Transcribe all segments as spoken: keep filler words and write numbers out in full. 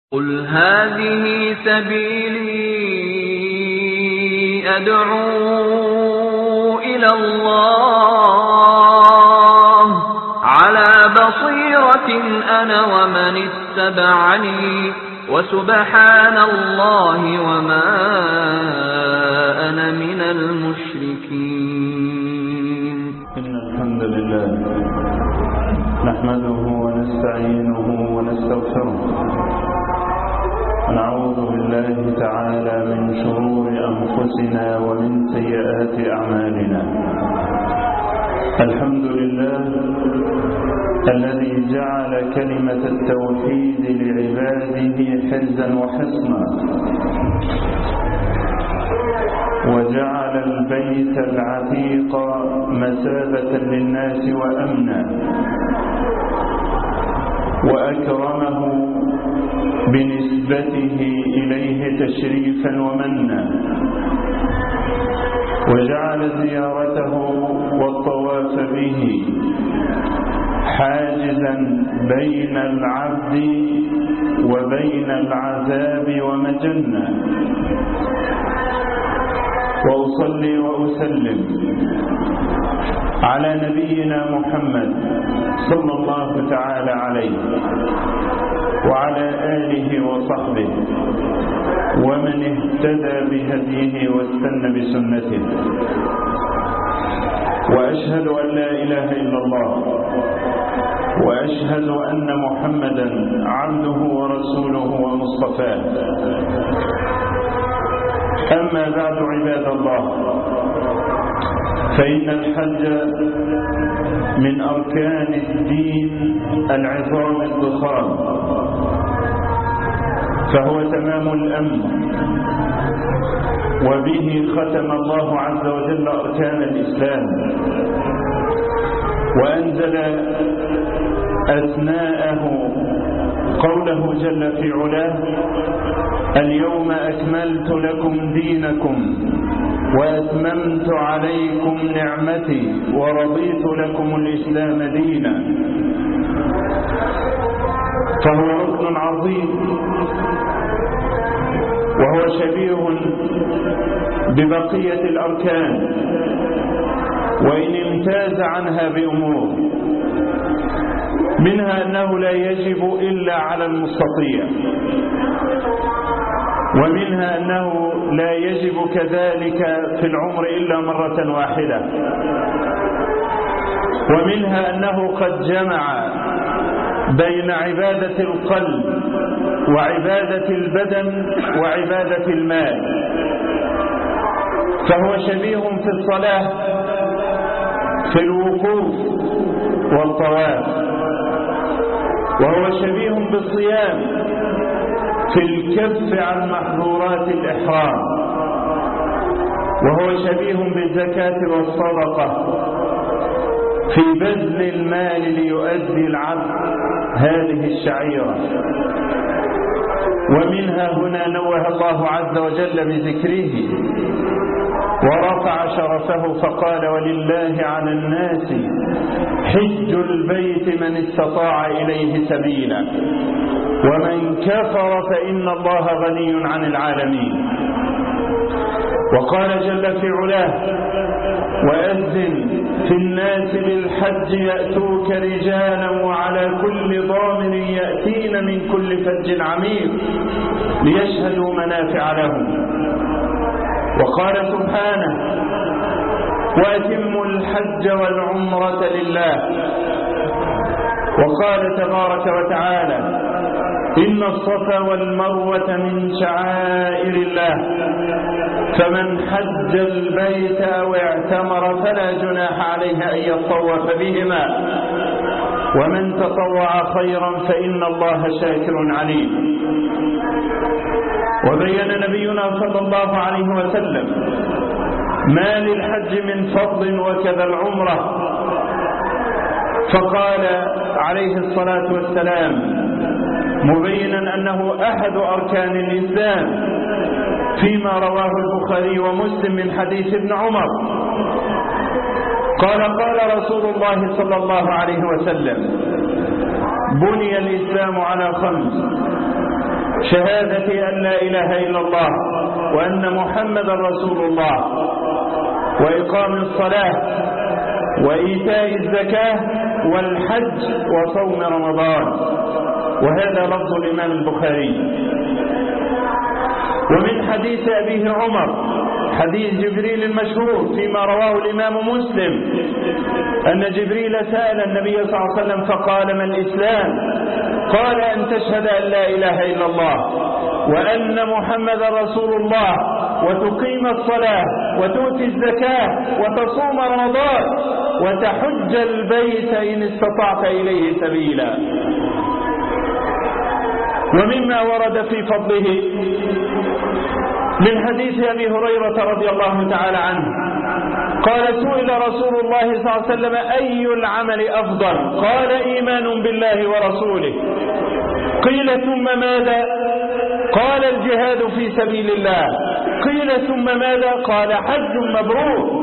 قل هذه سبيلي أدعو إلى الله على بصيرة أنا ومن اتبعني وسبحان الله وما أنا من المشركين. إن الحمد لله نحمده ونستعينه ونستغفره ونعوذ بالله تعالى من شرور أنفسنا ومن سيئات أعمالنا. الحمد لله الذي جعل كلمة التوحيد لعباده حرزا وحصنا، وجعل البيت العتيق مثابة للناس وأمنا، وأكرمه بنسبته إليه تشريفا ومنا، وجعل زيارته والطواف به حاجزا بين العبد وبين العذاب ومجنة. وأصلي وأسلم على نبينا محمد صلى الله تعالى عليه وعلى آله وصحبه ومن اهتدى بهديه واستنى بسنته. وأشهد أن لا إله إلا الله، وأشهد أن محمدا عبده ورسوله ومصطفاه. أما بعد عباد الله، فإن الحج من أركان الدين العظام الضخام، فهو تمام الأمن، وبه ختم الله عز وجل أركان الإسلام، وأنزل أثناءه قوله جل في علاه: اليوم أكملت لكم دينكم وأتممت عليكم نعمتي ورضيت لكم الإسلام دينا. فهو ركن عظيم، وهو شبيه ببقية الأركان، وإن امتاز عنها بأمور، منها أنه لا يجب إلا على المستطيع، ومنها أنه لا يجب كذلك في العمر إلا مرة واحدة، ومنها أنه قد جمع بين عبادة القلب وعبادة البدن وعبادة المال. فهو شبيه في الصلاة في الوقوف والطواف، وهو شبيه بالصيام في الكف عن محظورات الإحرام، وهو شبيه بالزكاة والصدقة في بذل المال ليؤدي العبد هذه الشعيرة. ومنها هنا نوه الله عز وجل بذكره ورفع شرفه فقال: ولله على الناس حج البيت من استطاع إليه سبيلا ومن كفر فإن الله غني عن العالمين. وقال جل في علاه: وأذن في الناس بالحج يأتوك رجالا وعلى كل ضامر يأتين من كل فج عميق ليشهدوا منافع لهم. وقال سبحانه: وأتموا الحج والعمرة لله. وقال تبارك وتعالى: إن الصفا والمروة من شعائر الله فمن حج البيت أو اعتمر فلا جناح عليه أن يطوف بهما ومن تطوع خيرا فإن الله شاكر عليم. وبين نبينا صلى الله عليه وسلم ما للحج من فضل وكذا العمرة، فقال عليه الصلاة والسلام مبينا أنه أحد أركان الإسلام فيما رواه البخاري ومسلم من حديث ابن عمر قال: قال رسول الله صلى الله عليه وسلم: بني الإسلام على خمس: شهادة أن لا إله إلا الله وأن محمدا رسول الله، وإقام الصلاة، وإيتاء الزكاة، والحج، وصوم رمضان. وهذا لفظ الإمام البخاري. ومن حديث أبيه عمر حديث جبريل المشهور فيما رواه الإمام مسلم أن جبريل سأل النبي صلى الله عليه وسلم فقال: ما الإسلام؟ قال: أن تشهد أن لا إله إلا الله وأن محمد رسول الله وتقيم الصلاة وتؤتي الزكاة وتصوم رمضان وتحج البيت إن استطعت إليه سبيلا. ومما ورد في فضله من حديث أبي هريرة رضي الله تعالى عنه قال: سئل رسول الله صلى الله عليه وسلم: أي العمل أفضل؟ قال: إيمان بالله ورسوله. قيل: ثم ماذا؟ قال: الجهاد في سبيل الله. قيل: ثم ماذا؟ قال: حج مبرور.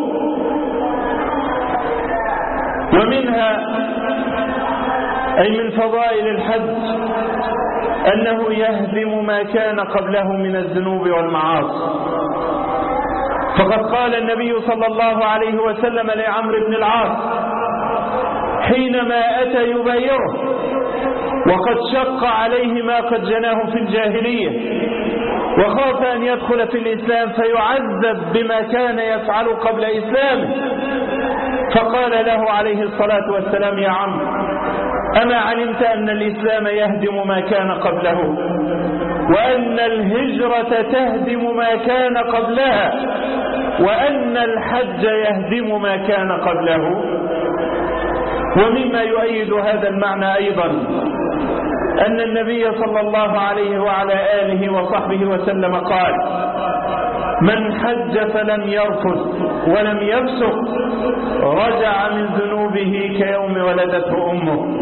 ومنها أي من فضائل الحج أنه يهدم ما كان قبله من الذنوب والمعاصي، فقد قال النبي صلى الله عليه وسلم لعمرو بن العاص حينما أتى يبايعه وقد شق عليه ما قد جناه في الجاهلية وخاف أن يدخل في الإسلام فيعذب بما كان يفعل قبل إسلامه، فقال له عليه الصلاة والسلام: يا عمرو، أما علمت أن الإسلام يهدم ما كان قبله وأن الهجرة تهدم ما كان قبلها وأن الحج يهدم ما كان قبله؟ ومما يؤيد هذا المعنى أيضا أن النبي صلى الله عليه وعلى آله وصحبه وسلم قال: من حج فلم يرفث ولم يفسق رجع من ذنوبه كيوم ولدته أمه.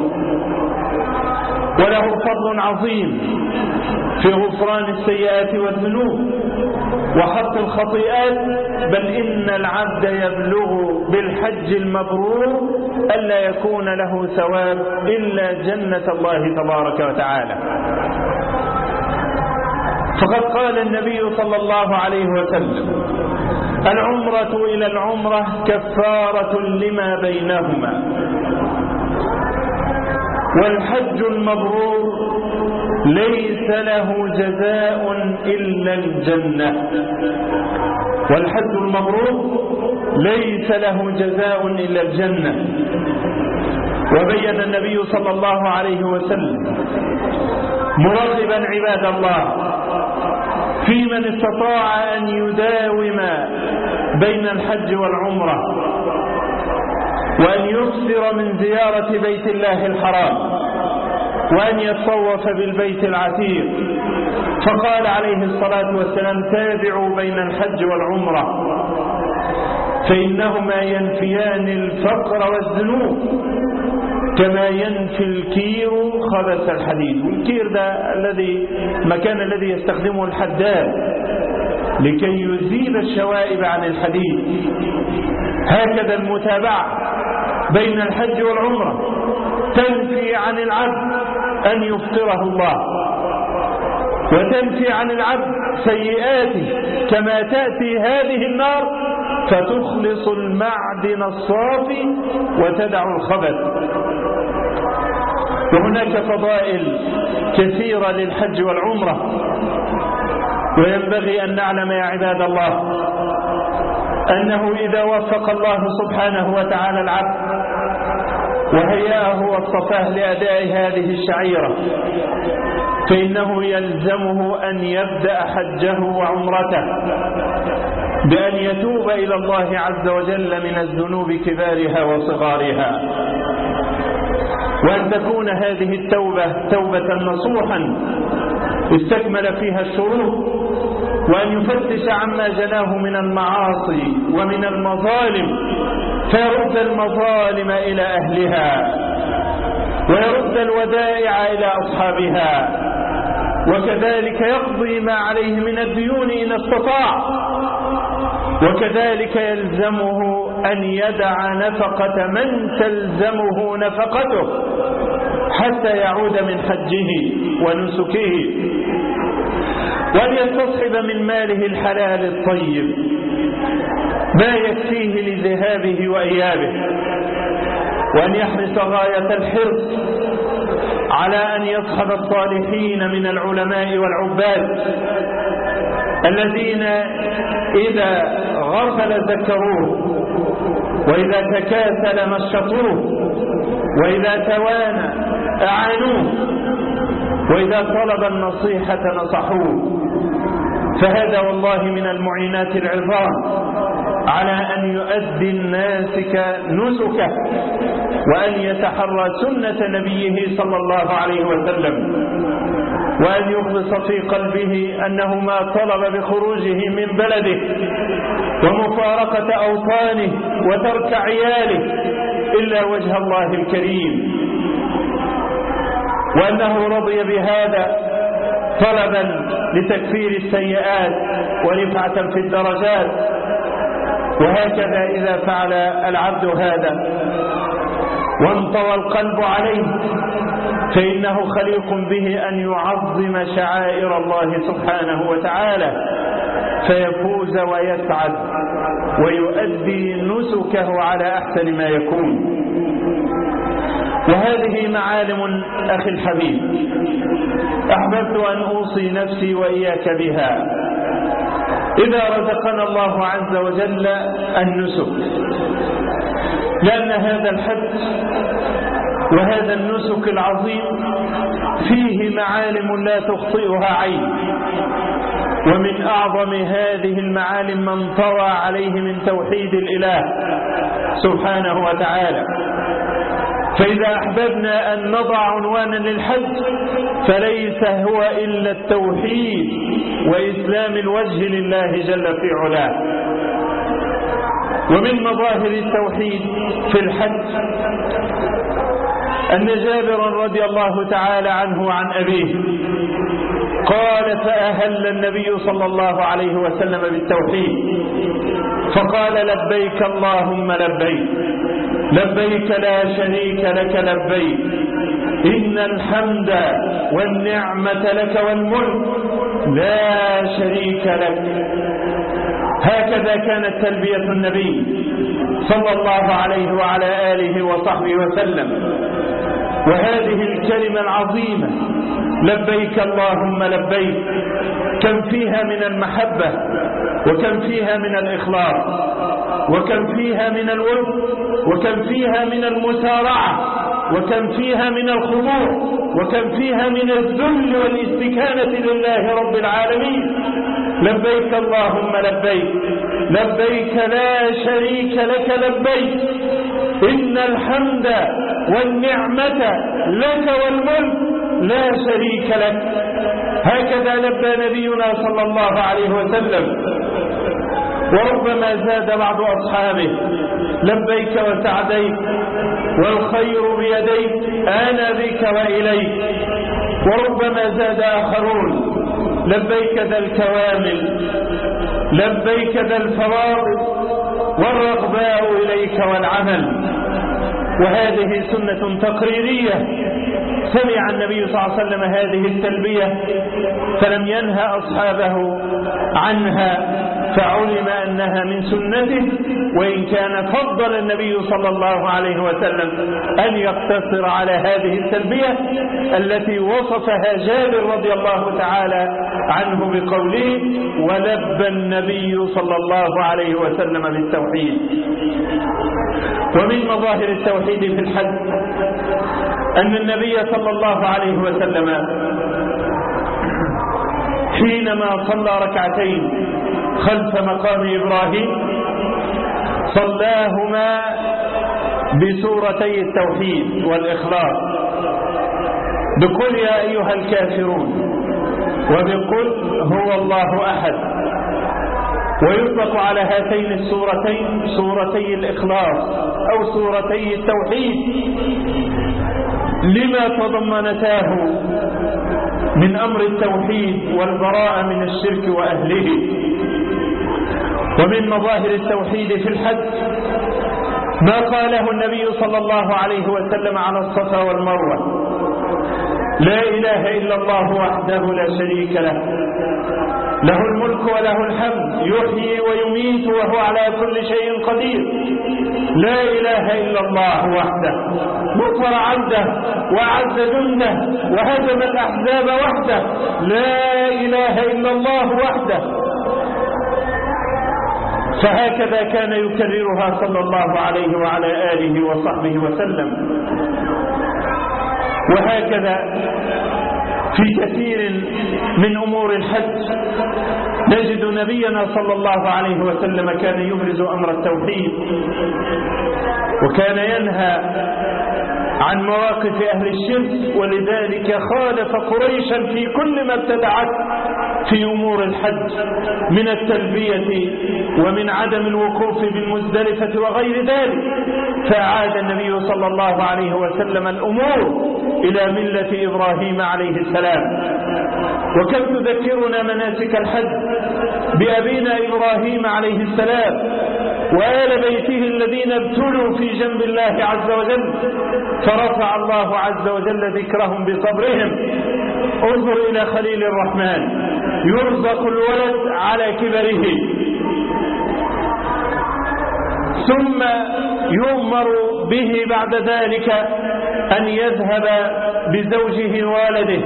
وله فضل عظيم في غفران السيئات والذنوب وحط الخطيئات، بل إن العبد يبلغ بالحج المبرور ألا يكون له ثواب إلا جنة الله تبارك وتعالى. فقد قال النبي صلى الله عليه وسلم: العمرة إلى العمرة كفارة لما بينهما، والحج المبرور ليس له جزاء إلا الجنة. والحج المبرور ليس له جزاء إلا الجنة. وبين النبي صلى الله عليه وسلم مرغبا عباد الله في من استطاع أن يداوم بين الحج والعمرة وأن يكثر من زيارة بيت الله الحرام وأن يتطوف بالبيت العتيق، فقال عليه الصلاة والسلام: تابعوا بين الحج والعمرة فإنهما ينفيان الفقر والذنوب كما ينفي الكير خبث الحديد. والكير ده الذي مكان الذي يستخدمه الحداد لكي يزيل الشوائب عن الحديد. هكذا المتابعة بين الحج والعمرة تنفي عن العبد أن يفطره الله، وتنفي عن العبد سيئاته، كما تأتي هذه النار فتخلص المعدن الصافي وتدع الخبث. وهناك فضائل كثيرة للحج والعمرة، وينبغي أن نعلم يا عباد الله أنه إذا وفق الله سبحانه وتعالى العبد وهيأه واصطفاه لأداء هذه الشعيرة فإنه يلزمه أن يبدأ حجه وعمرته بأن يتوب إلى الله عز وجل من الذنوب كبارها وصغارها، وأن تكون هذه التوبة توبة نصوحا استكمل فيها الشروط، وأن يفتش عما جناه من المعاصي ومن المظالم فيرد المظالم إلى أهلها ويرد الودائع إلى أصحابها، وكذلك يقضي ما عليه من الديون إن استطاع، وكذلك يلزمه أن يدع نفقة من تلزمه نفقته حتى يعود من حجه ونسكه. وأن يستصحب من ماله الحلال الطيب ما يكفيه لذهابه وإيابه، وأن يحرص غاية الحرص على أن يصحب الصالحين من العلماء والعباد الذين إذا غفل ذكروه، وإذا تكاسل مشطوه، وإذا توانى أعانوه، وإذا طلب النصيحة نصحوه. فهذا والله من المعينات العظام على أن يؤدي الناسك نسكه، وأن يتحرى سنة نبيه صلى الله عليه وسلم، وأن يخلص في قلبه أنه ما طلب بخروجه من بلده ومفارقة أوطانه وترك عياله إلا وجه الله الكريم، وأنه رضي بهذا طلبا لتكفير السيئات ورفعة في الدرجات. وهكذا إذا فعل العبد هذا وانطوى القلب عليه فإنه خليق به أن يعظم شعائر الله سبحانه وتعالى، فيفوز ويسعد ويؤدي نسكه على أحسن ما يكون. وهذه معالم أخي الحبيب أحببت أن أوصي نفسي وإياك بها إذا رزقنا الله عز وجل النسك، لأن هذا الحج وهذا النسك العظيم فيه معالم لا تخطئها عين، ومن أعظم هذه المعالم من طوى عليه من توحيد الإله سبحانه وتعالى. فإذا أحببنا أن نضع عنوانا للحج فليس هو إلا التوحيد وإسلام الوجه لله جل في علاه. ومن مظاهر التوحيد في الحج أن جابر رضي الله تعالى عنه عن أبيه قال: فأهل النبي صلى الله عليه وسلم بالتوحيد فقال: لبيك اللهم لبيك، لبيك لا شريك لك لبيك، إن الحمد والنعمة لك والملك لا شريك لك. هكذا كانت تلبية النبي صلى الله عليه وعلى آله وصحبه وسلم. وهذه الكلمة العظيمة لبيك اللهم لبيك كم فيها من المحبة، وكم فيها من الإخلاص، وكم فيها من الود، وكم فيها من المسارعة، وكم فيها من الخضوع، وكم فيها من الذل والاستكانة لله رب العالمين. لبيك اللهم لبيك، لبيك لا شريك لك لبيك، إن الحمد والنعمة لك والملك لا شريك لك. هكذا لبى نبينا صلى الله عليه وسلم. وربما زاد بعض أصحابه: لبيك وسعديك والخير بيديك أنا بك وإليك. وربما زاد آخرون: لبيك ذا الكوامل، لبيك ذا الفواضل والرغباء إليك والعمل. وهذه سنة تقريرية سمع النبي صلى الله عليه وسلم هذه التلبية فلم ينهى أصحابه عنها، فعلم أنها من سنته، وإن كان فضل النبي صلى الله عليه وسلم أن يقتصر على هذه التلبية التي وصفها جابر رضي الله تعالى عنه بقوله: ولبى النبي صلى الله عليه وسلم بالتوحيد. ومن مظاهر التوحيد في الحج أن النبي صلى الله عليه وسلم حينما صلى ركعتين خلف مقام إبراهيم صلاهما بسورتي التوحيد والإخلاص، بقل يا أيها الكافرون وبقل هو الله أحد. ويطلق على هاتين السورتين سورتي الإخلاص أو سورتي التوحيد لما تضمنتاه من أمر التوحيد والبراءة من الشرك وأهله. ومن مظاهر التوحيد في الحج ما قاله النبي صلى الله عليه وسلم على الصفا والمروة: لا إله إلا الله وحده لا شريك له، له الملك وله الحمد، يحيي ويميت وهو على كل شيء قدير. لا إله إلا الله وحده، نصر عبده وأعز جنده وهزم الأحزاب وحده. لا إله إلا الله وحده. فهكذا كان يكررها صلى الله عليه وعلى آله وصحبه وسلم. وهكذا في كثير من أمور الحج نجد نبينا صلى الله عليه وسلم كان يبرز أمر التوحيد، وكان ينهى عن مواقف أهل الشرك، ولذلك خالف قريشا في كل ما ابتدعت في أمور الحج من التلبية ومن عدم الوقوف بالمزدلفة وغير ذلك. فأعاد النبي صلى الله عليه وسلم الأمور إلى ملة إبراهيم عليه السلام. وكم تذكرنا مناسك الحج بأبينا إبراهيم عليه السلام وآل بيته الذين ابتلوا في جنب الله عز وجل، فرفع الله عز وجل ذكرهم بصبرهم. انظر إلى خليل الرحمن يرزق الولد على كبره، ثم يؤمر به بعد ذلك أن يذهب بزوجه وولده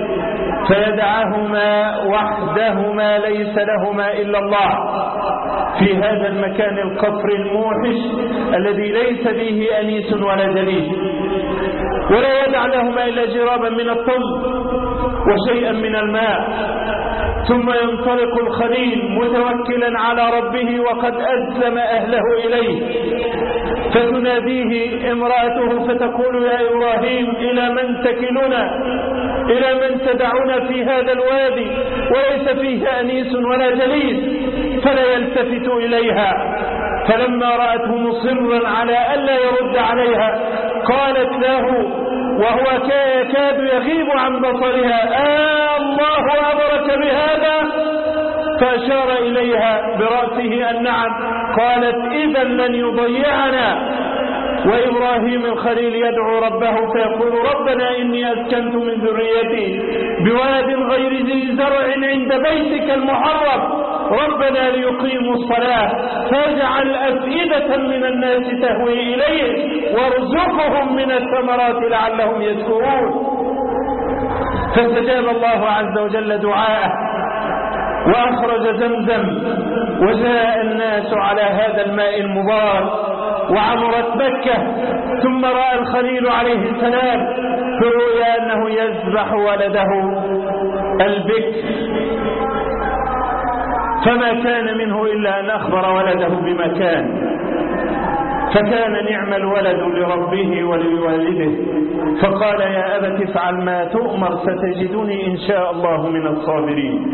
فيدعهما وحدهما ليس لهما إلا الله في هذا المكان القفر الموحش الذي ليس به أنيس ولا جليس، ولا يدع لهما إلا جرابا من الطل وشيئا من الماء. ثم ينطلق الخليل متوكلا على ربه وقد أسلم أهله إليه، فتناديه امرأته فتقول: يا إبراهيم إلى من تكلنا؟ إلى من تدعنا في هذا الوادي وليس فيه أنيس ولا جليس؟ فلا يلتفت إليها. فلما رأته مصرا على ألا يرد عليها قالت له وهو يكاد يغيب عن بصرها: آه الله أمرك بهذا؟ فأشار إليها برأسه أن نعم. قالت: إذا لن يضيعنا. وإبراهيم الخليل يدعو ربه فيقول: ربنا إني أسكنت من ذريتي بواد غير ذي زرع عند بيتك المحرم ربنا ليقيموا الصلاة فاجعل أفئدة من الناس تهوي إليه وارزقهم من الثمرات لعلهم يشكرون. فاستجاب الله عز وجل دعاءه وأخرج زمزم، وجاء الناس على هذا الماء المبارك وعمرت مكة. ثم رأى الخليل عليه السلام في الرؤيا أنه يذبح ولده البكر، فما كان منه إلا أن أخبر ولده بما كان، فكان نعم الولد لربه ولوالده، فقال: يا أبت افعل ما تؤمر ستجدني إن شاء الله من الصابرين.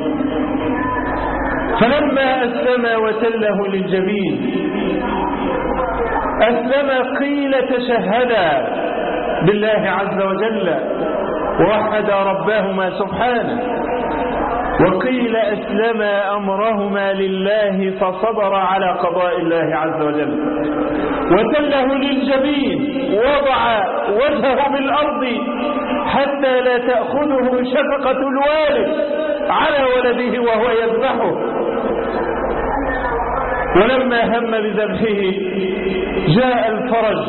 فلما أسلم وتله للجبين أسلم قيل تشهدا بالله عز وجل ووحد ربهما سبحانه، وقيل أسلم أمرهما لله فصبر على قضاء الله عز وجل. وتله للجبين وضع وجهه بالأرض حتى لا تأخذه شفقة الوالد على ولده وهو يذبحه. ولما هم بذبحه جاء الفرج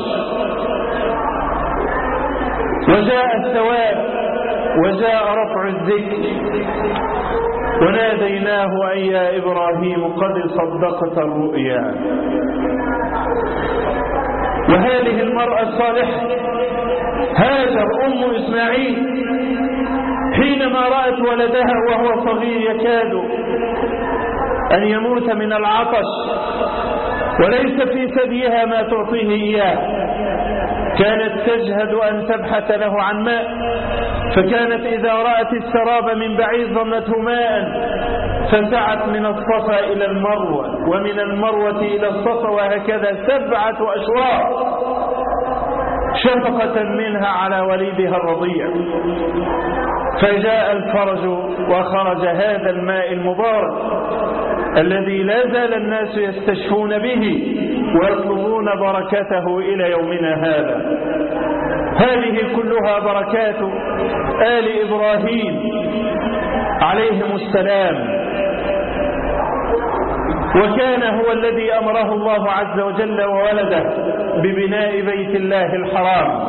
وجاء الثواب وجاء رفع الذكر، وناديناه: أي يا إبراهيم قد صدقت الرؤيا. وهذه المرأة الصالحة هاجر أم إسماعيل حينما رأت ولدها وهو صغير يكاد أن يموت من العطش وليس في ثديها ما تعطيه إياه، كانت تجهد أن تبحث له عن ماء، فكانت إذا رأت السراب من بعيد ظنته ماء فسعت من الصفا إلى المروة ومن المروة إلى الصفا وهكذا سبعة أشواط شفقة منها على وليدها الرضيع. فجاء الفرج وخرج هذا الماء المبارك الذي لا زال الناس يستشفون به ويطلبون بركته إلى يومنا هذا. هذه كلها بركات آل إبراهيم عليهم السلام. وكان هو الذي أمره الله عز وجل وولده ببناء بيت الله الحرام.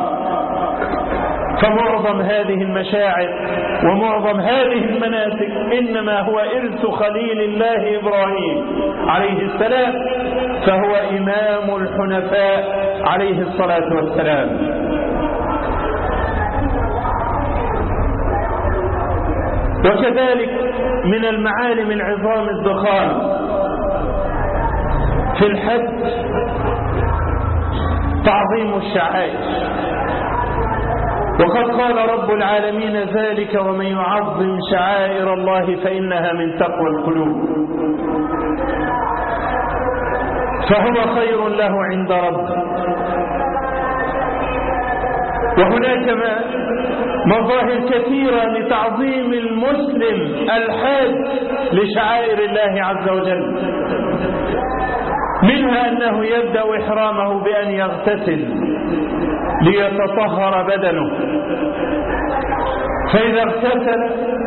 فمعظم هذه المشاعر ومعظم هذه المناسك إنما هو إرث خليل الله إبراهيم عليه السلام، فهو إمام الحنفاء عليه الصلاة والسلام. وكذلك من المعالم العظام الضخام في الحج تعظيم الشعائر. وقد قال رب العالمين ذلك: ومن يعظم شعائر الله فإنها من تقوى القلوب. فهو خير له عند ربه. وهناك مظاهر كثيرة لتعظيم المسلم الحاج لشعائر الله عز وجل، منها أنه يبدأ إحرامه بأن يغتسل ليتطهر بدنه، فإذا اغتسل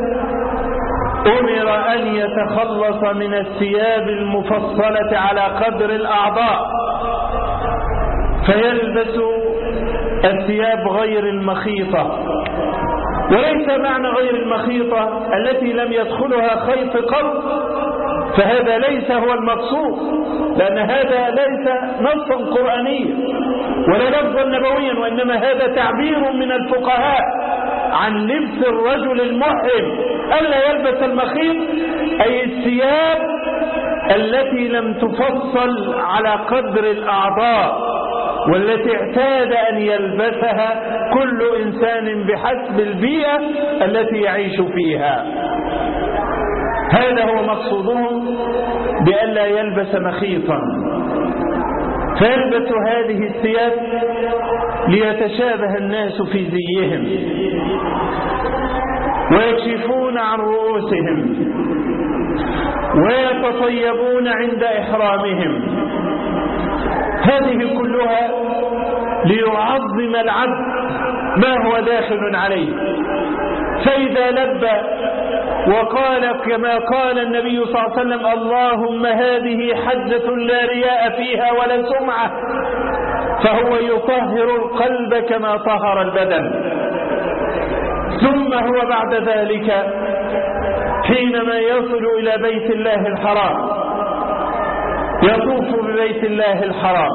أمر أن يتخلص من الثياب المفصلة على قدر الأعضاء، فيلبس الثياب غير المخيطة. وليس معنى غير المخيطة التي لم يدخلها خيط قط، فهذا ليس هو المقصود، لأن هذا ليس نصا قرآنيا ولا لفظا نبويا، وإنما هذا تعبير من الفقهاء عن لبس الرجل المحرم ألا يلبس المخيط، أي الثياب التي لم تفصل على قدر الأعضاء والتي اعتاد أن يلبسها كل إنسان بحسب البيئة التي يعيش فيها. هذا هو مقصودهم بألا يلبس مخيطا، فيلبس هذه الثياب ليتشابه الناس في زيهم، ويكشفون عن رؤوسهم، ويتطيبون عند إحرامهم. هذه كلها ليعظم العبد ما هو داخل عليه. فإذا لبى وقال كما قال النبي صلى الله عليه وسلم: اللهم هذه حجة لا رياء فيها ولا سمعة، فهو يطهر القلب كما طهر البدن. ثم هو بعد ذلك حينما يصل إلى بيت الله الحرام يطوف ببيت الله الحرام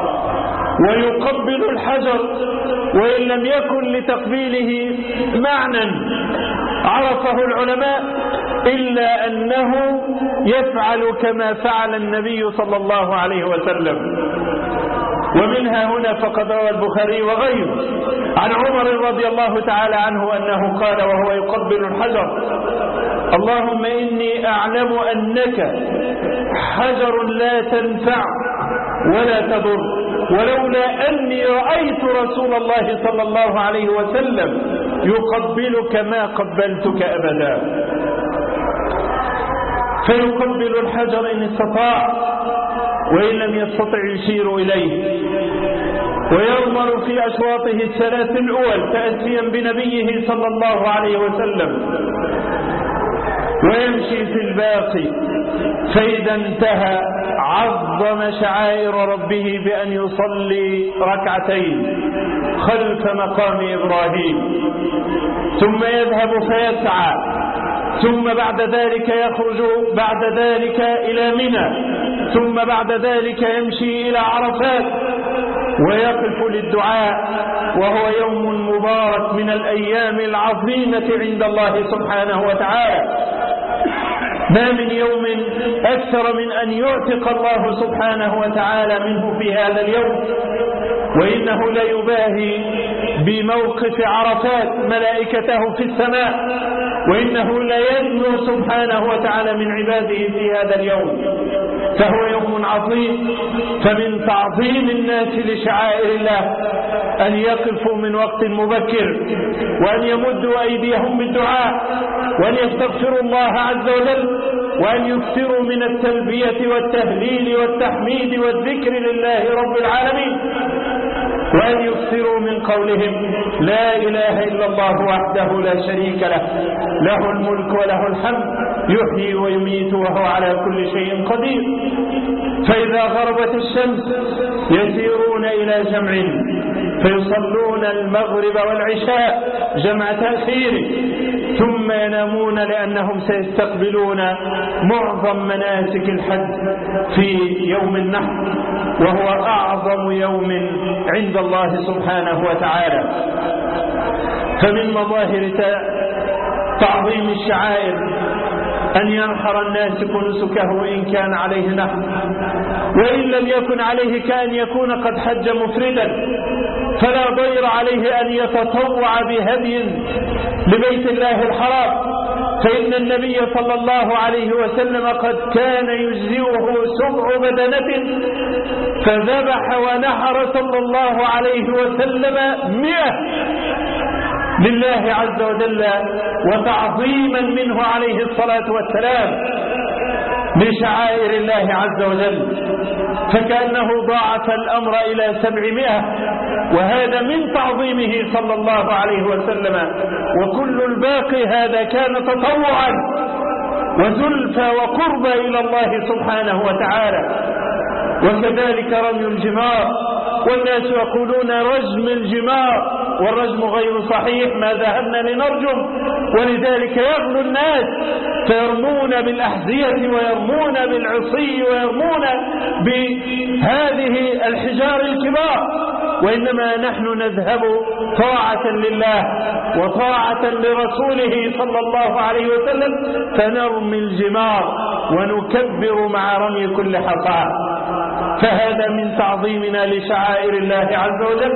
ويقبل الحجر، وإن لم يكن لتقبيله معنى عرفه العلماء إلا أنه يفعل كما فعل النبي صلى الله عليه وسلم. ومنها هنا فقد روى البخاري وغيره عن عمر رضي الله تعالى عنه أنه قال وهو يقبل الحجر: اللهم إني أعلم أنك حجر لا تنفع ولا تضر، ولولا أني رأيت رسول الله صلى الله عليه وسلم يقبلك ما قبلتك أبدا. فيقبل الحجر إن استطاع، وإن لم يستطع يشير إليه، ويضمر في أشواطه الثلاث الأول تأسيا بنبيه صلى الله عليه وسلم، ويمشي في الباقي. فإذا انتهى عظم شعائر ربه بأن يصلي ركعتين خلف مقام إبراهيم، ثم يذهب فيسعى، ثم بعد ذلك يخرج بعد ذلك إلى منى، ثم بعد ذلك يمشي إلى عرفات ويقف للدعاء، وهو يوم مبارك من الأيام العظيمة عند الله سبحانه وتعالى. ما من يوم أكثر من أن يعتق الله سبحانه وتعالى منه في هذا اليوم، وإنه لا يباهي بموقف عرفات ملائكته في السماء، وإنه لا يدنو سبحانه وتعالى من عباده في هذا اليوم، فهو يوم عظيم. فمن تعظيم الناس لشعائر الله أن يقفوا من وقت مبكر، وأن يمدوا أيديهم بالدعاء، وأن يستغفروا الله عز وجل، وأن يكثروا من التلبية والتهليل والتحميد والذكر لله رب العالمين. وأن يكثروا من قولهم لا إله إلا الله وحده لا شريك له، له الملك وله الحمد يحيي ويميت وهو على كل شيء قدير. فإذا غربت الشمس يسيرون إلى جمع فيصلون المغرب والعشاء جمع تأخير، ثم ينامون لأنهم سيستقبلون معظم مناسك الحج في يوم النحر، وهو أعظم يوم عند الله سبحانه وتعالى. فمن مظاهر تعظيم الشعائر أن ينحر الناسك نسكه إن كان عليه نحر، وإن لم يكن عليه كأن يكون قد حج مفردا، فلا ضير عليه أن يتطوع بهدي لبيت الله الحرام، فإن النبي صلى الله عليه وسلم قد كان يجزئه سبع بدنة فذبح ونحر صلى الله عليه وسلم مئة لله عز وجل، وتعظيما منه عليه الصلاة والسلام لشعائر الله عز وجل، فكأنه ضاعف الأمر إلى سبعمائة، وهذا من تعظيمه صلى الله عليه وسلم. وكل الباقي هذا كان تطوعا وزلفى وقربى إلى الله سبحانه وتعالى. وكذلك رمي الجمار، والناس يقولون رجم الجمار، والرجم غير صحيح، ما ذهبنا لنرجم، ولذلك يغلو الناس فيرمون بالأحذية ويرمون بالعصي ويرمون بهذه الحجار الكبار، وإنما نحن نذهب طاعة لله وطاعة لرسوله صلى الله عليه وسلم فنرمي الجمار ونكبر مع رمي كل حصى. فهذا من تعظيمنا لشعائر الله عز وجل.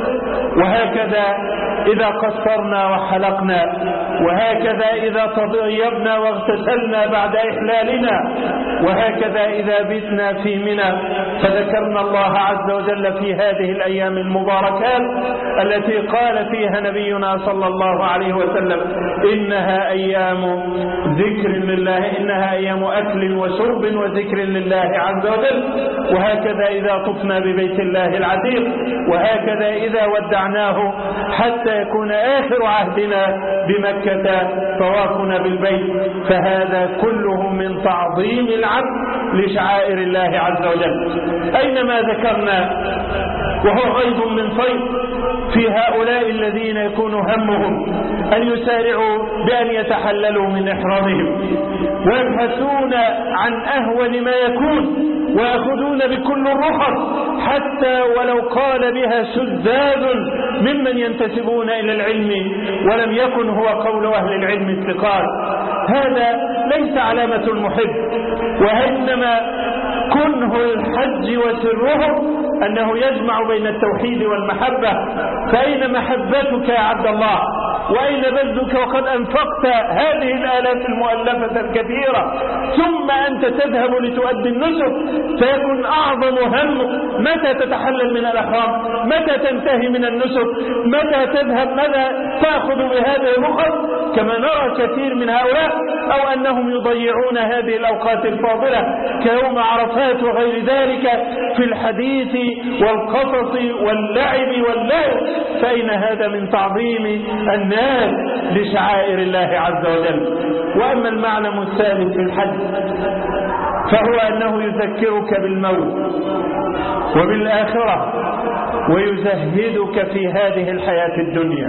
وهكذا إذا قصرنا وحلقنا، وهكذا إذا تطيبنا واغتسلنا بعد إحلالنا، وهكذا إذا بتنا في منى فذكرنا الله عز وجل في هذه الأيام المباركات التي قال فيها نبينا صلى الله عليه وسلم إنها أيام ذكر لله، إنها أيام أكل وشرب وذكر لله عز وجل. وهكذا إذا طفنا ببيت الله العتيق، وهكذا إذا ودعناه حتى يكون آخر عهدنا بمكة طوافنا بالبيت، فهذا كله من تعظيم العبد لشعائر الله عز وجل. أينما ذكرنا وهو غيظ من صيد في هؤلاء الذين يكون همهم أن يسارعوا بأن يتحللوا من إحرامهم ويبحثون عن أهون ما يكون ويأخذون بكل الرخص حتى ولو قال بها شذاذ ممن ينتسبون إلى العلم ولم يكن هو قول أهل العلم الثقات. هذا ليس علامة المحب، وإنما كنه الحج وسره أنه يجمع بين التوحيد والمحبة. فأين محبتك يا عبد الله؟ وأين بذلك وقد أنفقت هذه الآلاف المؤلفة الكثيرة، ثم أنت تذهب لتؤدي النسك فيكون أعظم همك متى تتحلل من الأحرام، متى تنتهي من النسك، متى تذهب، ماذا تأخذ بهذه الرخص، كما نرى كثير من هؤلاء أو أنهم يضيعون هذه الأوقات الفاضلة كيوم عرفات وغير ذلك في الحديث والقصص واللعب واللهو. فإن هذا من تعظيم الناس لشعائر الله عز وجل. وأما المعلم الثالث في الحج فهو أنه يذكرك بالموت وبالآخرة ويزهدك في هذه الحياة الدنيا.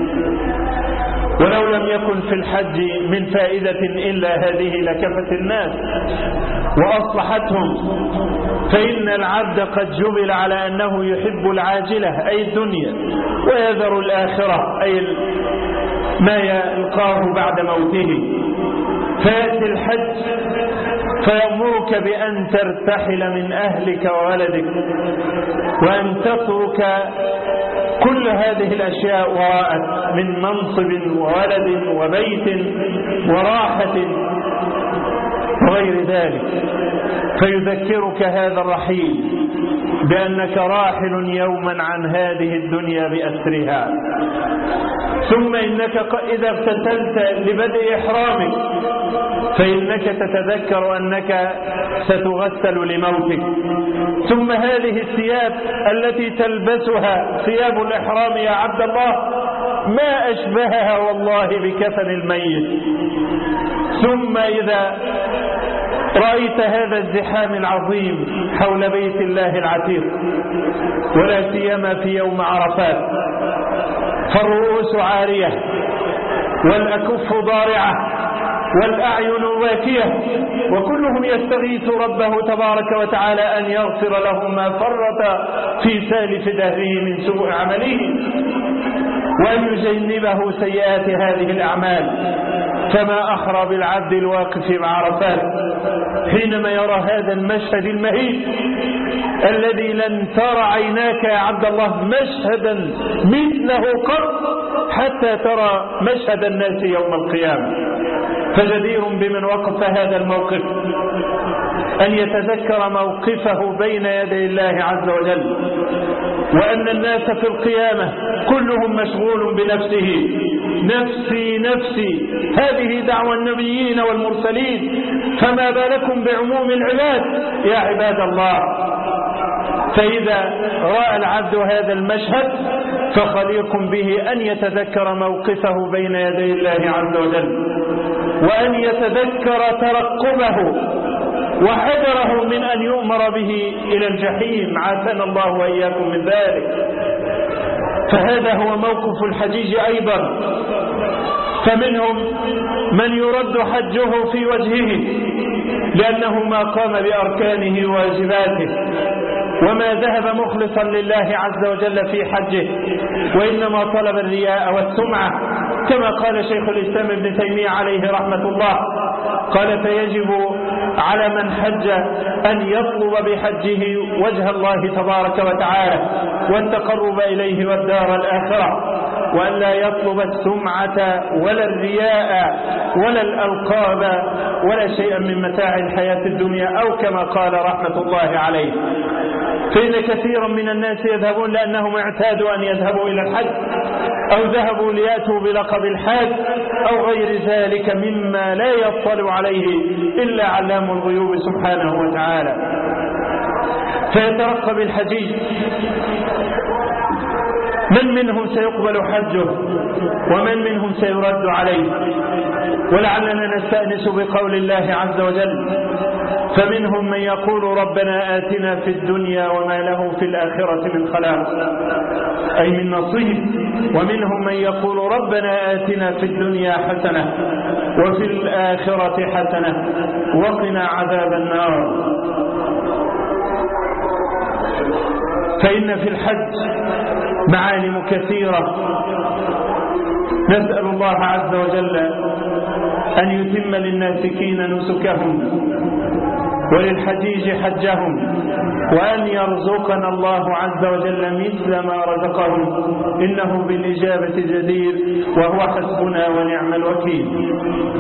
ولو لم يكن في الحج من فائدة إلا هذه لكفت الناس وأصلحتهم، فإن العبد قد جبل على أنه يحب العاجلة أي الدنيا ويذر الآخرة أي ما يلقاه بعد موته. فيأتي الحج فيأمرك بأن ترتحل من أهلك وولدك وأن تترك كل هذه الأشياء وراءك من منصب وولد وبيت وراحة وغير ذلك، فيذكرك هذا الرحيل بأنك راحل يوما عن هذه الدنيا بأسرها. ثم إنك إذا اغتسلت لبدء إحرامك فإنك تتذكر أنك ستغسل لموتك. ثم هذه الثياب التي تلبسها ثياب الإحرام يا عبد الله ما أشبهها والله بكفن الميت. ثم إذا رأيت هذا الزحام العظيم حول بيت الله العتيق ولا سيما في يوم عرفات، فالرؤوس عارية والأكف ضارعة والأعين واكية، وكلهم يستغيث ربه تبارك وتعالى أن يغفر لهم ما فرط في سالف دهره من سوء عمله وأن يجنبه سيئات هذه الأعمال. فما أخرى بالعبد الواقف مع عرفات حينما يرى هذا المشهد المهيب الذي لن ترى عيناك يا عبد الله مشهدا مثله قط حتى ترى مشهد الناس يوم القيامة. فجدير بمن وقف هذا الموقف أن يتذكر موقفه بين يدي الله عز وجل، وأن الناس في القيامة كلهم مشغول بنفسه. نفسي نفسي، هذه دعوى النبيين والمرسلين، فما بالكم بعموم العباد يا عباد الله. فإذا رأى العبد هذا المشهد فخليق به أن يتذكر موقفه بين يدي الله عز وجل، وأن يتذكر ترقبه وحذره من أن يؤمر به إلى الجحيم، عافانا الله وإياكم من ذلك. فهذا هو موقف الحجيج أيضا. فمنهم من يرد حجه في وجهه لأنه ما قام بأركانه وواجباته وما ذهب مخلصا لله عز وجل في حجه، وإنما طلب الرياء والسمعة، كما قال شيخ الإسلام ابن تيمية عليه رحمة الله، قال: فيجب على من حج أن يطلب بحجه وجه الله تبارك وتعالى والتقرب إليه والدار الآخرة، وأن لا يطلب السمعة ولا الرياء ولا الألقاب ولا شيئا من متاع الحياة الدنيا، أو كما قال رحمة الله عليه. فإن كثيرا من الناس يذهبون لأنهم اعتادوا أن يذهبوا إلى الحج أو ذهبوا ليأتوا بلقب الحاج أو غير ذلك مما لا يطلع عليه إلا علام الغيوب سبحانه وتعالى. فيترقب الحجيج من منهم سيقبل حجه ومن منهم سيرد عليه. ولعلنا نستأنس بقول الله عز وجل: فمنهم من يقول ربنا آتنا في الدنيا وما له في الآخرة من خلاق، أي من نصيب. ومنهم من يقول ربنا آتنا في الدنيا حسنة وفي الآخرة حسنة وقنا عذاب النار. فإن في الحج معالم كثيرة، نسأل الله عز وجل أن يتم للناسكين نسكهم وللحجيج حجهم، وأن يرزقنا الله عز وجل مثل ما رزقهم، إنه بالإجابة جدير وهو حسبنا ونعم الوكيل.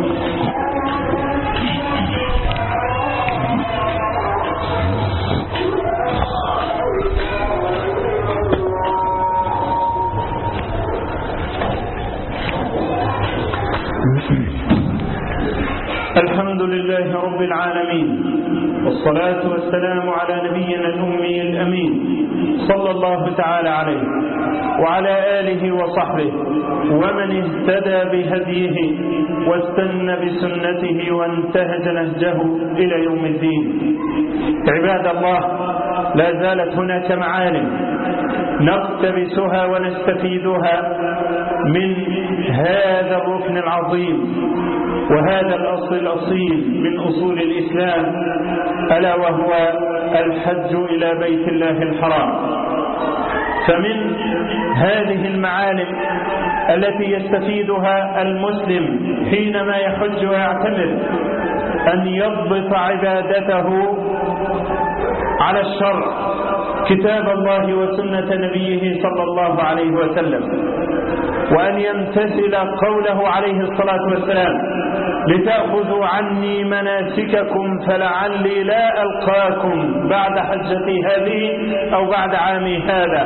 الحمد لله رب العالمين، والصلاة والسلام على نبينا الأمي الأمين صلى الله تعالى عليه وعلى آله وصحبه ومن اهتدى بهديه واستنى بسنته وانتهج نهجه إلى يوم الدين. عباد الله، لا زالت هناك معالم نقتبسها ونستفيدها من هذا الركن العظيم وهذا الأصل الأصيل من أصول الإسلام، ألا وهو الحج إلى بيت الله الحرام. فمن هذه المعالم التي يستفيدها المسلم حينما يحج ويعتمر أن يضبط عبادته على الشرع، كتاب الله وسنة نبيه صلى الله عليه وسلم، وأن يمتثل قوله عليه الصلاة والسلام: لتأخذوا عني مناسككم فلعلي لا ألقاكم بعد حجتي هذه أو بعد عامي هذا.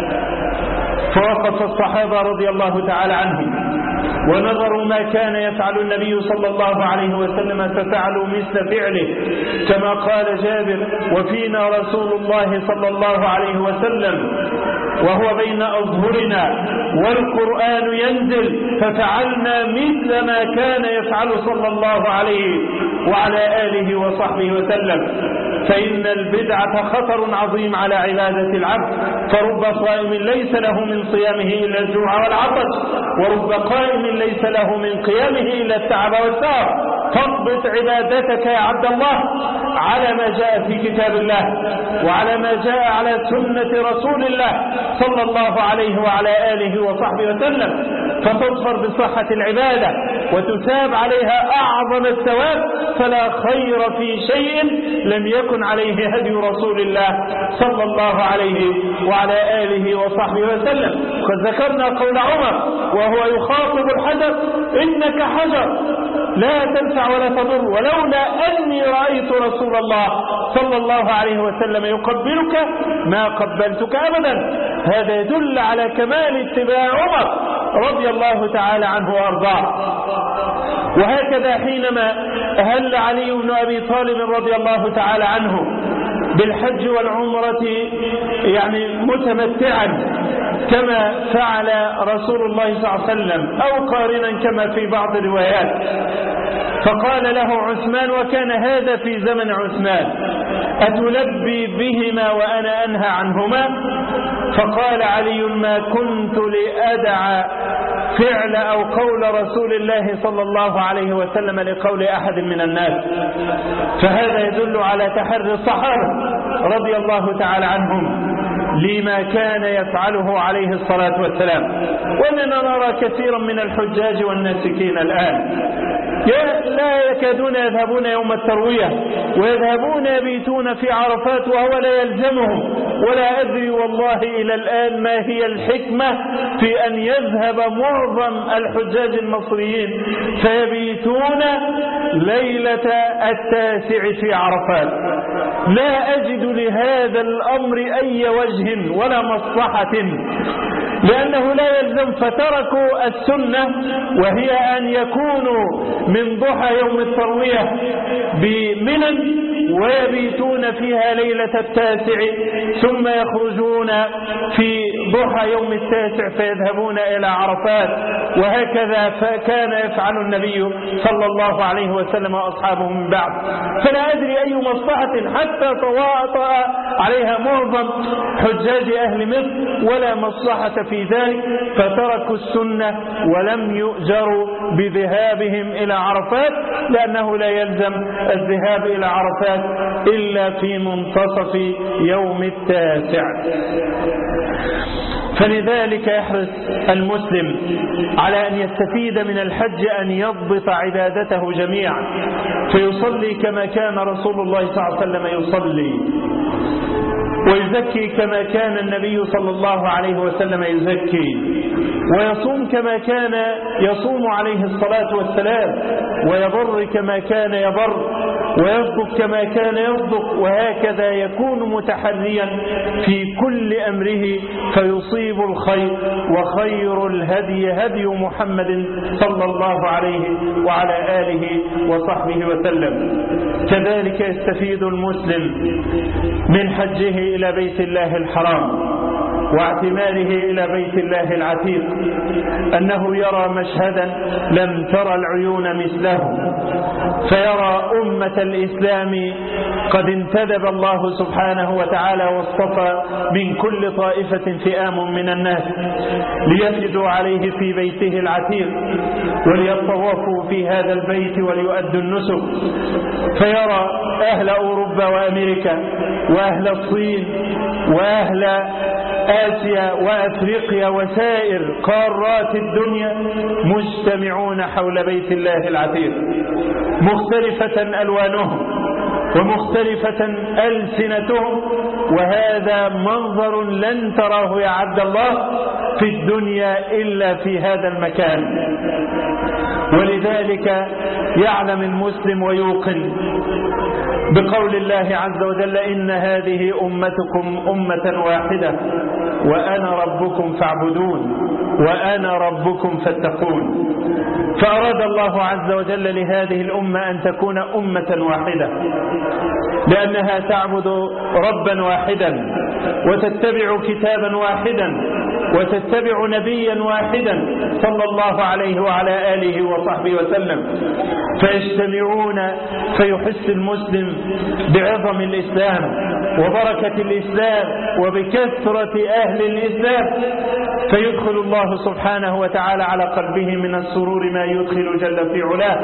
فوقف الصحابة رضي الله تعالى عنهم ونظروا ما كان يفعل النبي صلى الله عليه وسلم ففعلوا مثل فعله، كما قال جابر: وفينا رسول الله صلى الله عليه وسلم وهو بين أظهرنا والقرآن ينزل ففعلنا مثل ما كان يفعل صلى الله عليه وعلى آله وصحبه وسلم. فإن البدعة خطر عظيم على عبادة العبد، فرب صائم ليس له من صيامه إلا الجوع والعطش، ورب قائم ليس له من قيامه إلا التعب والسهر. فاضبط عبادتك يا عبد الله على ما جاء في كتاب الله وعلى ما جاء على سنة رسول الله صلى الله عليه وعلى آله وصحبه وسلم، فتظفر بصحة العبادة وتثاب عليها أعظم الثواب. فلا خير في شيء لم يكن عليه هدي رسول الله صلى الله عليه وعلى آله وصحبه وسلم. قد ذكرنا قول عمر وهو يخاطب الحجر: إنك حجر لا تنفع ولا تضر، ولولا أني رأيت رسول الله صلى الله عليه وسلم يقبلك ما قبلتك أبدا. هذا يدل على كمال اتباع عمر رضي الله تعالى عنه وأرضاه. وهكذا حينما أهل علي بن أبي طالب رضي الله تعالى عنه بالحج والعمرة يعني متمتعا كما فعل رسول الله صلى الله عليه وسلم أو قارنا كما في بعض الروايات، فقال له عثمان، وكان هذا في زمن عثمان: أتلبي بهما وأنا أنهى عنهما؟ فقال علي: ما كنت لأدع فعل أو قول رسول الله صلى الله عليه وسلم لقول أحد من الناس. فهذا يدل على تحري الصحابة رضي الله تعالى عنهم لما كان يفعله عليه الصلاة والسلام. وإننا نرى كثيرا من الحجاج والناسكين الآن لا يكادون يذهبون يوم التروية ويذهبون يبيتون في عرفات وهو لا يلزمهم، ولا أدري والله إلى الآن ما هي الحكمة في أن يذهب معظم الحجاج المصريين فيبيتون ليلة التاسع في عرفات. لا أجد لهذا الأمر أي وجه ولا مصلحة، لأنه لا يلزم. فتركوا السنة وهي أن يكونوا من ضحى يوم التروية بمنى ويبيتون فيها ليلة التاسع، ثم يخرجون في ضحى يوم التاسع فيذهبون إلى عرفات. وهكذا كان يفعل النبي صلى الله عليه وسلم وأصحابه من بعد. فلا أدري أي مصلحة حتى تواطأ عليها معظم حجاج أهل مصر، ولا مصلحة في ذلك، فتركوا السنة ولم يؤجروا بذهابهم إلى عرفات، لأنه لا يلزم الذهاب إلى عرفات إلا في منتصف يوم التاسع. فلذلك يحرص المسلم على أن يستفيد من الحج أن يضبط عبادته جميعا، فيصلي كما كان رسول الله صلى الله عليه وسلم يصلي، ويزكي كما كان النبي صلى الله عليه وسلم يزكي، ويصوم كما كان يصوم عليه الصلاة والسلام، ويبر كما كان يبر، ويصدق كما كان يصدق. وهكذا يكون متحريا في كل أمره فيصيب الخير. وخير الهدي هدي محمد صلى الله عليه وعلى آله وصحبه وسلم. كذلك يستفيد المسلم من حجه إلى بيت الله الحرام واعتماده إلى بيت الله العتيق أنه يرى مشهدا لم ترى العيون مثله، فيرى أمة الإسلام قد انتدب الله سبحانه وتعالى واصطفى من كل طائفة فئام من الناس ليسجدوا عليه في بيته العتيق وليطوفوا في هذا البيت وليؤدوا النسك. فيرى أهل أوروبا وأمريكا وأهل الصين وأهل آسيا وأفريقيا وسائر قارات الدنيا مجتمعون حول بيت الله العتيق، مختلفة ألوانهم ومختلفة ألسنتهم، وهذا منظر لن تراه يا عبد الله في الدنيا إلا في هذا المكان. ولذلك يعلم المسلم ويوقن بقول الله عز وجل: إن هذه أمتكم أمة واحدة وأنا ربكم فاعبدون وأنا ربكم فاتقون. فأراد الله عز وجل لهذه الأمة أن تكون أمة واحدة، لأنها تعبد ربا واحدا وتتبع كتابا واحدا وتتبع نبيا واحدا صلى الله عليه وعلى آله وصحبه وسلم، فيجتمعون فيحس المسلم بعظم الإسلام وبركة الإسلام وبكثرة أهل الإسلام، فيدخل الله سبحانه وتعالى على قلبه من السرور ما يدخل جل في علاه.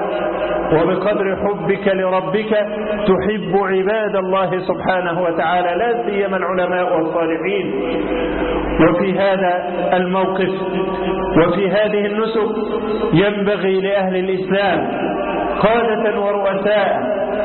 وبقدر حبك لربك تحب عباد الله سبحانه وتعالى، لا سيما العلماء والصالحين. وفي هذا الموقف وفي هذه النسك ينبغي لأهل الإسلام قادة ورؤساء،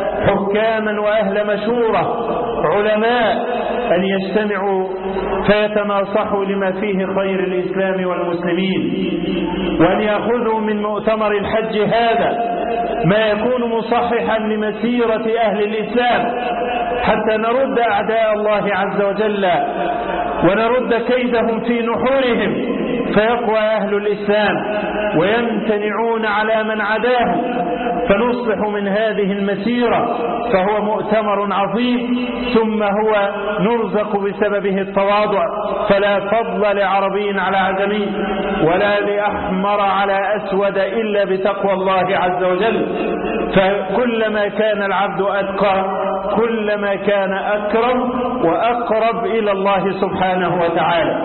حكاما وأهل مشورة، علماء، أن يجتمعوا فيتناصحوا لما فيه خير الإسلام والمسلمين، وأن يأخذوا من مؤتمر الحج هذا ما يكون مصححا لمسيرة أهل الإسلام، حتى نرد أعداء الله عز وجل ونرد كيدهم في نحورهم، فيقوى أهل الإسلام ويمتنعون على من عداهم، فنصلح من هذه المسيرة. فهو مؤتمر عظيم، ثم هو نرزق بسببه التواضع، فلا فضل لعربي على عجمي ولا لأحمر على أسود إلا بتقوى الله عز وجل. فكلما كان العبد أتقى كلما كان أكرم وأقرب إلى الله سبحانه وتعالى.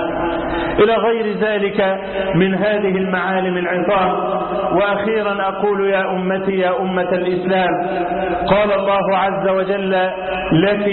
إلى غير ذلك من هذه المعالم العظام. وأخيرا أقول يا أمتي يا أمة الإسلام، قال الله عز وجل لك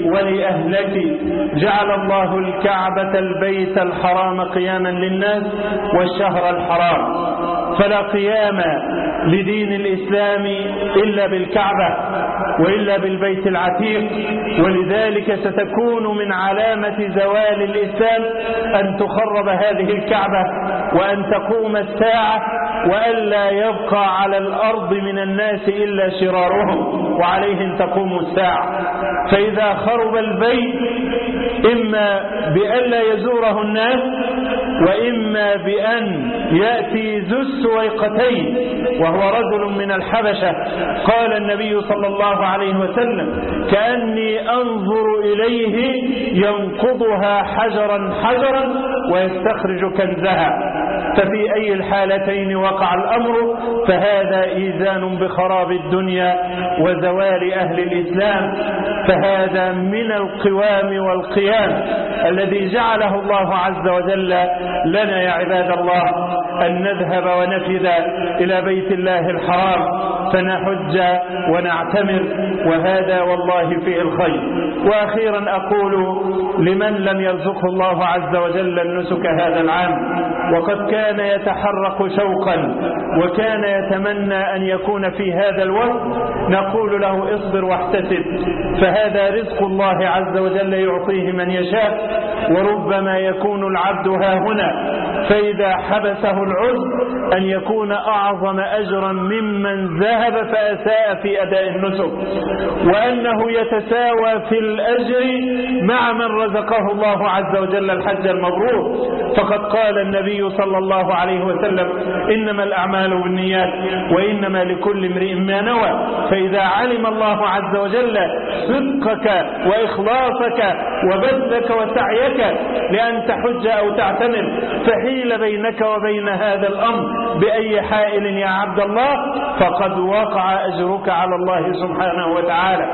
ولأهلك: جعل الله الكعبة البيت الحرام قياما للناس والشهر الحرام. فلا قيام لدين الإسلام إلا بالكعبة وإلا بالبيت العتيق، ولذلك ستكون من علامة زوال الإسلام أن تخرب هذه الكعبة وأن تقوم الساعة وألا يبقى على الأرض من الناس إلا شرارهم، وعليهم تقوم الساعة. فإذا خرب البيت إما بألا يزوره الناس وإما بأن يأتي ذو السويقتين وهو رجل من الحبشة. قال النبي صلى الله عليه وسلم: كأني أنظر إليه ينقضها حجرا حجرا ويستخرج كنزها. ففي أي الحالتين وقع الأمر فهذا إيذان بخراب الدنيا وزوال أهل الإسلام. فهذا من القوام والقيام الذي جعله الله عز وجل لنا يا عباد الله، أن نذهب ونفذ إلى بيت الله الحرام فنحج ونعتمر، وهذا والله فيه الخير. وأخيرا أقول لمن لم يرزقه الله عز وجل النسك هذا العام وقد كان يتحرك شوقا وكان يتمنى أن يكون في هذا الوقت، نقول له: اصبر واحتسب، فهذا رزق الله عز وجل يعطيه من يشاء. وربما يكون العبد ها هنا فإذا حبسه العذر أن يكون أعظم أجرا ممن ذهب فأساء في أداء النسك، وأنه يتساوى في الأجر مع من رزقه الله عز وجل الحج المبرور. فقد قال النبي صلى الله عليه وسلم: إنما الأعمال بالنيات وإنما لكل امرئ ما نوى. فإذا علم الله عز وجل صدقك وإخلاصك وبذلك وسعيك لأن تحج أو تعتمر، فحيل بينك وبين هذا الأمر بأي حائل يا عبد الله، فقد وقع أجرك على الله سبحانه وتعالى.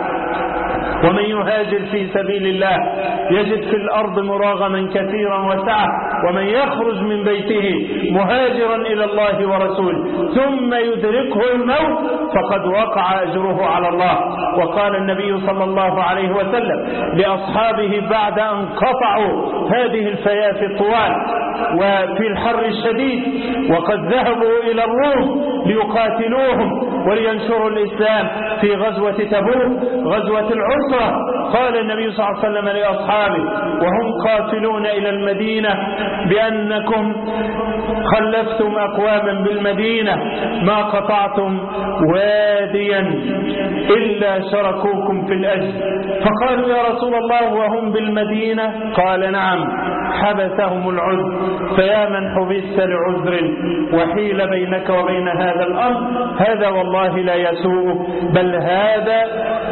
ومن يهاجر في سبيل الله يجد في الأرض مراغما كثيرا وسعة، ومن يخرج من بيته مهاجرا إلى الله ورسوله ثم يدركه الموت فقد وقع أجره على الله. وقال النبي صلى الله عليه وسلم لأصحابه بعد أن قطعوا هذه الفيافي الطوال: وفي الحر الشديد، وقد ذهبوا إلى الروم ليقاتلوهم ولينشروا الإسلام في غزوة تبوك، غزوة العسرة. قال النبي صلى الله عليه وسلم لأصحابه وهم قاتلون إلى المدينة بأنكم خلفتم أقواما بالمدينة ما قطعتم واديا إلا شركوكم في الأجر. فقالوا يا رسول الله وهم بالمدينة؟ قال نعم، حبسهم العذر، فيا من حبست لعذر وحيل بينك وبين هذا الأمر، هذا والله لا يسوء، بل هذا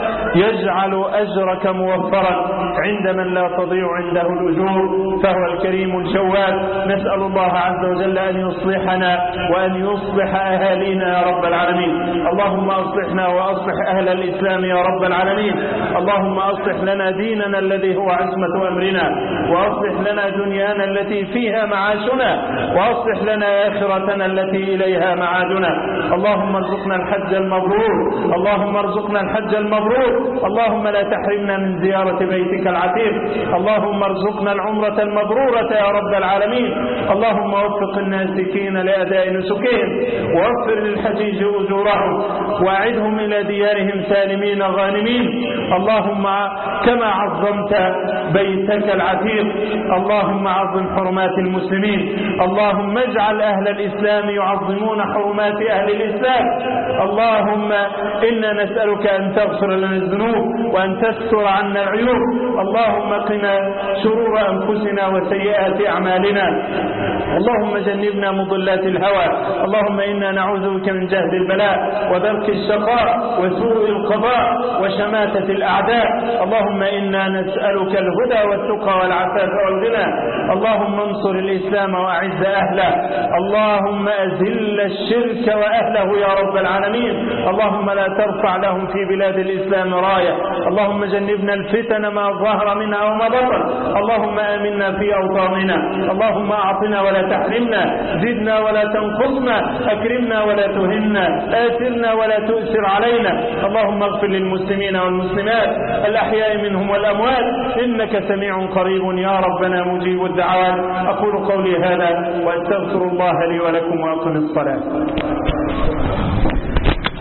يجعل أجرك موفرا عند من لا تضيع عنده الأجور، فهو الكريم الجواد. نسأل الله عز وجل أن يصلحنا وأن يصلح أهالينا يا رب العالمين. اللهم أصلحنا وأصلح أهل الإسلام يا رب العالمين. اللهم أصلح لنا ديننا الذي هو عصمة أمرنا، وأصلح لنا دنيانا التي فيها معاشنا، وأصلح لنا آخرتنا التي إليها معادنا. اللهم ارزقنا الحج المبرور، اللهم ارزقنا الحج المبرور، اللهم لا تحرمنا من زيارة بيتك العتيق، اللهم ارزقنا العمرة المبرورة يا رب العالمين. اللهم وفق الناسكين لأداء نسكهم، ووفر للحجيج أجورهم، وأعدهم إلى ديارهم سالمين غانمين. اللهم كما عظمت بيتك العتيق اللهم عظم حرمات المسلمين. اللهم اجعل أهل الإسلام يعظمون حرمات أهل الإسلام. اللهم إنا نسألك أن تغفر لنا الذنوب وأن تستر عنا العيوب. اللهم قنا شرور أنفسنا وسيئات أعمالنا. اللهم جنبنا مضلات الهوى. اللهم إنا نعوذ بك من جهد البلاء ودرك الشقاء وسوء القضاء وشماتة الأعداء. اللهم إنا نسألك الهدى والتقى والعفاف والغنى. اللهم انصر الإسلام وأعز أهله. اللهم أذل الشرك وأهله يا رب العالمين. اللهم لا ترفع لهم في بلاد الإسلام راية. اللهم جنبنا الفتن ما ظهر منها وما بطن. اللهم آمنا في أوطاننا. اللهم أعطنا ولا تحرمنا، زدنا ولا تنقصنا، أكرمنا ولا تهنا، آثرنا ولا تؤثر علينا. اللهم اغفر للمسلمين والمسلمات الأحياء منهم والأموات، إنك سميع قريب يا ربنا مجيب الدعوات. أقول قولي هذا وأستغفر الله لي ولكم وأقم الصلاة.